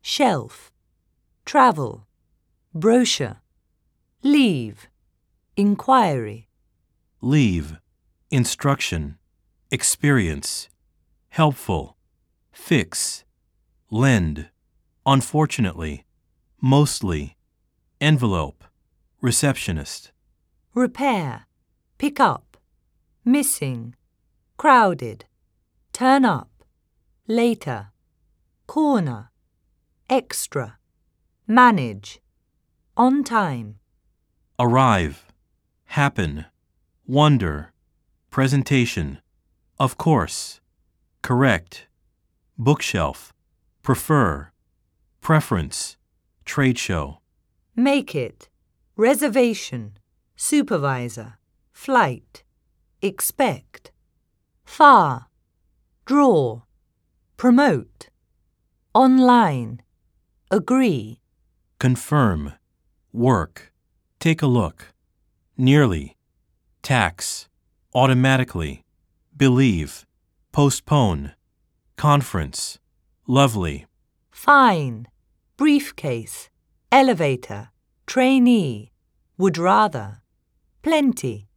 shelf, travel, brochure, leave, inquiry. Leave, instruction, experience, helpful, fix, lend, unfortunately, mostly, envelope, receptionist. Repair, pick up, missing, crowded, turn up, later, corner, extra, manage, on time. Arrive, happen, wonder, presentation, of course, correct, bookshelf, prefer, preference, trade show. Make it, reservation, supervisor, flight, expect, far, draw, promote, online, agree. Confirm, work, take a look, nearly, tax, automatically, believe, postpone, conference, lovely. Fine, briefcase, elevator, trainee, would rather, plenty.